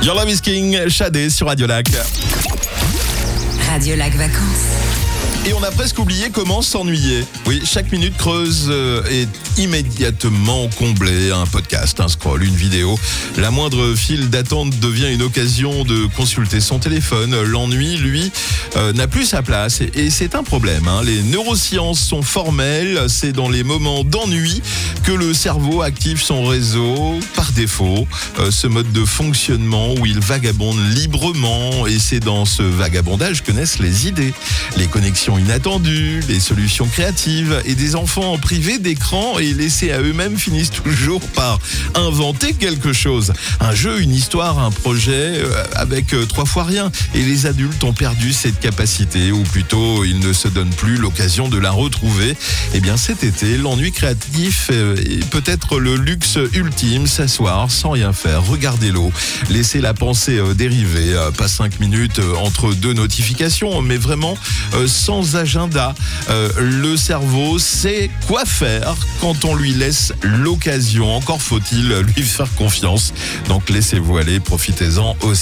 Your Love is King, Shadé sur Radio Lac. Radio Lac Vacances. Et on a presque oublié comment s'ennuyer. Oui, chaque minute creuse est immédiatement comblée. Un podcast, un scroll, une vidéo. La moindre file d'attente devient une occasion de consulter son téléphone. L'ennui, lui, n'a plus sa place. Et c'est un problème. Les neurosciences sont formelles. C'est dans les moments d'ennui que le cerveau active son réseau par défaut. Ce mode de fonctionnement où il vagabonde librement. Et c'est dans ce vagabondage que naissent les idées, les connexions inattendues, les solutions créatives, et des enfants privés d'écran et laissés à eux-mêmes finissent toujours par inventer quelque chose. Un jeu, une histoire, un projet avec 3 fois rien. Et les adultes ont perdu cette capacité, ou plutôt ils ne se donnent plus l'occasion de la retrouver. Eh bien cet été, l'ennui créatif est peut-être le luxe ultime, s'asseoir sans rien faire, regarder l'eau, laisser la pensée dériver, pas 5 minutes entre 2 notifications, mais vraiment sans agenda. Le cerveau sait quoi faire quand on lui laisse l'occasion. Encore faut-il lui faire confiance. Donc laissez-vous aller, profitez-en aussi.